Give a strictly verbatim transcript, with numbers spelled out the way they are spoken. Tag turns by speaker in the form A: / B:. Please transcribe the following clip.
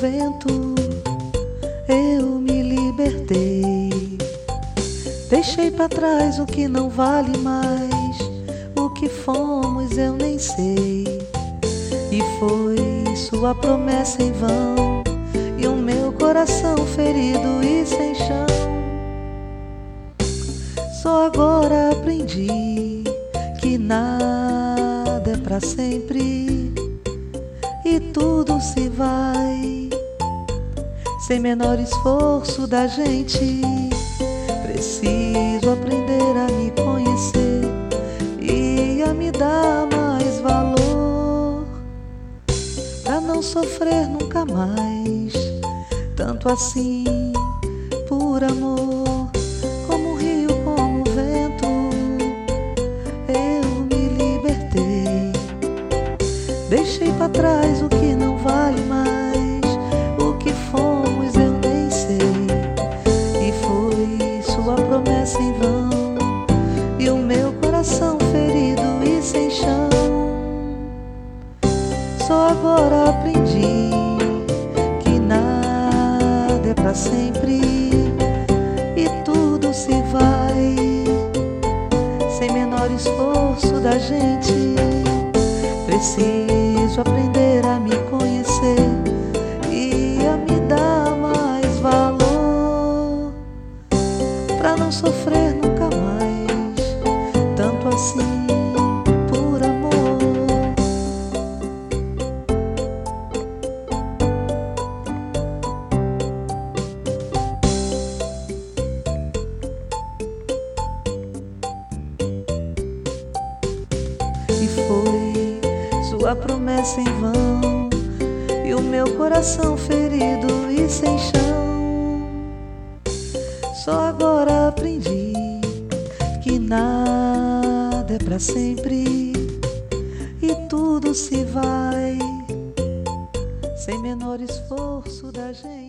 A: vento, eu me libertei. Deixei pra trás o que não vale mais, o que fomos eu nem sei. E foi sua promessa em vão, e o meu coração ferido e sem chão. Só agora aprendi que nada é pra sempre e tudo se vai. Sem menor esforço da gente, preciso aprender a me conhecer e a me dar mais valor, pra não sofrer nunca mais, tanto assim por amor. Como um rio, como um vento, eu me libertei. Deixei pra trás o que não vale mais, o que fomos eu nem sei. E foi sua promessa em vão, e o meu coração ferido e sem chão. Só agora aprendi que nada é pra sempre e tudo se vai. Sem menor esforço da gente, preciso aprender a me conhecer e a me dar mais valor, pra não sofrer nunca mais, tanto assim por amor. E foi sua promessa em vão, e o meu coração ferido e sem chão. Só agora aprendi que nada é pra sempre e tudo se vai. Sem menor esforço da gente.